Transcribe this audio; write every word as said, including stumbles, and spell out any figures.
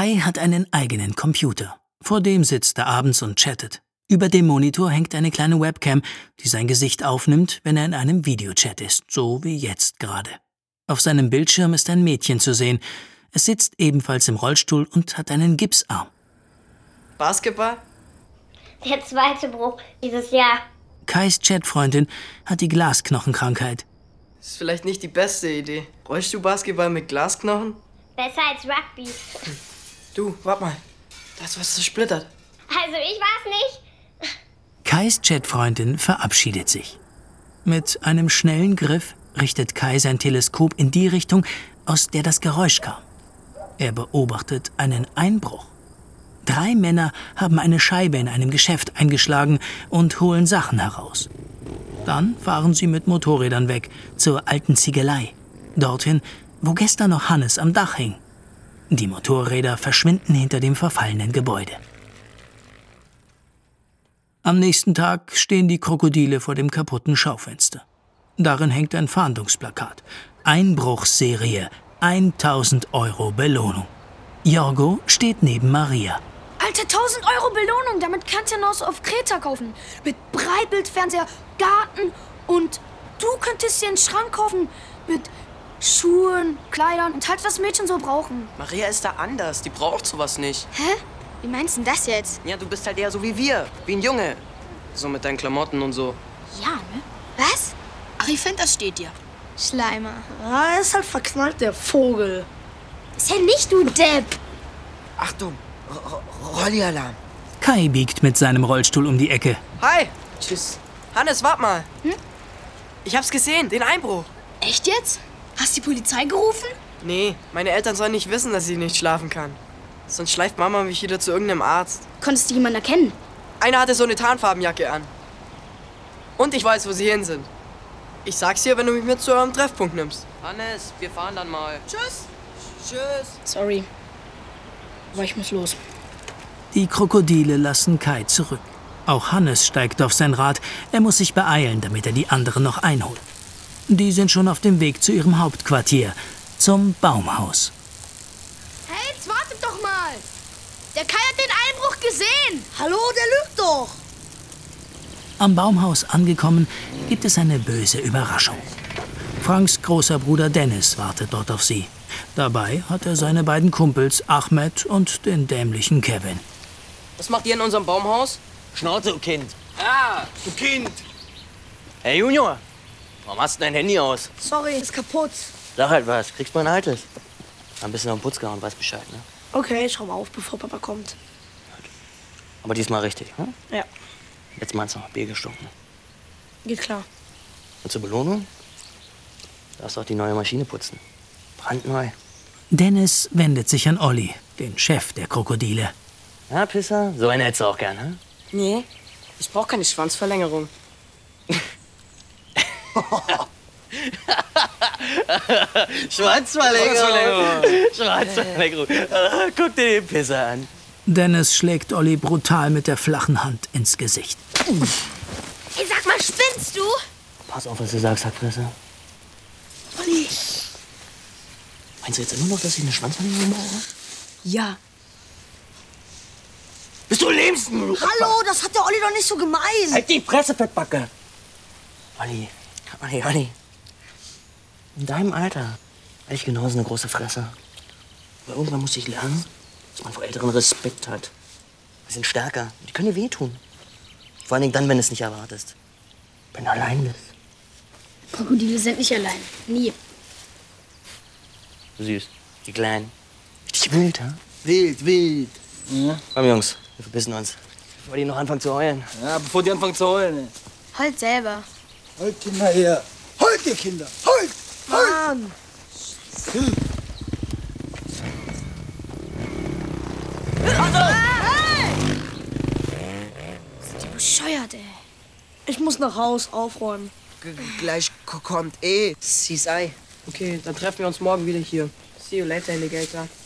Kai hat einen eigenen Computer. Vor dem sitzt er abends und chattet. Über dem Monitor hängt eine kleine Webcam, die sein Gesicht aufnimmt, wenn er in einem Videochat ist, so wie jetzt gerade. Auf seinem Bildschirm ist ein Mädchen zu sehen. Es sitzt ebenfalls im Rollstuhl und hat einen Gipsarm. Basketball? Der zweite Bruch dieses Jahr. Kais Chatfreundin hat die Glasknochenkrankheit. Das ist vielleicht nicht die beste Idee. Bräuchst du Basketball mit Glasknochen? Besser als Rugby. Du, warte mal. Da ist was zersplittert. Also ich war's nicht. Kais Chatfreundin verabschiedet sich. Mit einem schnellen Griff richtet Kai sein Teleskop in die Richtung, aus der das Geräusch kam. Er beobachtet einen Einbruch. Drei Männer haben eine Scheibe in einem Geschäft eingeschlagen und holen Sachen heraus. Dann fahren sie mit Motorrädern weg, zur alten Ziegelei. Dorthin, wo gestern noch Hannes am Dach hing. Die Motorräder verschwinden hinter dem verfallenen Gebäude. Am nächsten Tag stehen die Krokodile vor dem kaputten Schaufenster. Darin hängt ein Fahndungsplakat. Einbruchsserie, tausend Euro Belohnung. Jorgo steht neben Maria. Alter, tausend Euro Belohnung, damit kannst du ja noch auf Kreta kaufen. Mit Breitbildfernseher, Garten und du könntest dir einen Schrank kaufen mit Schuhen, Kleidern und halt, was Mädchen so brauchen. Maria ist da anders, die braucht sowas nicht. Hä? Wie meinst du denn das jetzt? Ja, du bist halt eher so wie wir, wie ein Junge. So mit deinen Klamotten und so. Ja, ne? Was? Ach, ich finde, das steht dir. Schleimer. Ah, er ist halt verknallt, der Vogel. Ist ja nicht, du Depp. Achtung, R- Rolli-Alarm. Kai biegt mit seinem Rollstuhl um die Ecke. Hi! Tschüss. Hannes, wart mal. Hm? Ich hab's gesehen, den Einbruch. Echt jetzt? Hast die Polizei gerufen? Nee, meine Eltern sollen nicht wissen, dass ich nicht schlafen kann. Sonst schleift Mama mich wieder zu irgendeinem Arzt. Konntest du jemanden erkennen? Einer hatte so eine Tarnfarbenjacke an. Und ich weiß, wo sie hin sind. Ich sag's dir, wenn du mich mit zu eurem Treffpunkt nimmst. Hannes, wir fahren dann mal. Tschüss. Tschüss. Sorry. Aber ich muss los. Die Krokodile lassen Kai zurück. Auch Hannes steigt auf sein Rad. Er muss sich beeilen, damit er die anderen noch einholt. Die sind schon auf dem Weg zu ihrem Hauptquartier, zum Baumhaus. Hey, jetzt wartet doch mal! Der Kai hat den Einbruch gesehen! Hallo, der lügt doch. Am Baumhaus angekommen, gibt es eine böse Überraschung. Franks großer Bruder Dennis wartet dort auf sie. Dabei hat er seine beiden Kumpels Ahmed und den dämlichen Kevin. Was macht ihr in unserem Baumhaus? Schnauze, du Kind. Ah, du Kind. Hey, Junior. Warum hast du dein Handy aus? Sorry, ist kaputt. Sag halt was. Kriegst mal ein altes. Ein bisschen am Putz gehauen, weiß Bescheid, ne? Okay, schau mal auf, bevor Papa kommt. Aber diesmal richtig, hm? Ja, Jetzt meinst du noch Bier gestunken. geht klar. Und zur Belohnung? Du darfst auch die neue Maschine putzen. Brandneu. Dennis wendet sich an Olli, den Chef der Krokodile. Ja, Pisser? So eine hättest du auch gern, hm? Nee, ich brauch keine Schwanzverlängerung. Schwanzverlängerung. Schwanzverlängerung. Ah, guck dir den Pisser an. Dennis schlägt Olli brutal mit der flachen Hand ins Gesicht. Hey, sag mal, spinnst du? Pass auf, was du sagst, Hackfresser. Olli. Meinst du jetzt immer noch, dass ich eine Schwanzverlängerung brauche? Ja. Bist du Lebsten? Hallo, das hat der Olli doch nicht so gemeint. Halt die Fresse, Fettbacke! Olli, Olli, Olli. In deinem Alter hatte ich genauso eine große Fresse. Aber irgendwann musste ich lernen, dass man vor Älteren Respekt hat. Die sind stärker. Die können dir wehtun. Vor allen Dingen dann, wenn du es nicht erwartest. Wenn du allein bist. Krokodile sind nicht allein. Nie. Süß. Die Kleinen. Richtig wild, ha? Wild, wild. Ja. Komm, Jungs. Wir verbissen uns. Bevor die noch anfangen zu heulen. Ja, bevor die anfangen zu heulen. Halt selber. Holt Kinder her. Holt ihr Kinder. Holt. Mann. Sind die bescheuert, ey. Ich muss nach Haus aufräumen. G gleich kommt eh C S I. Okay, dann treffen wir uns morgen wieder hier. See you later, Alligator.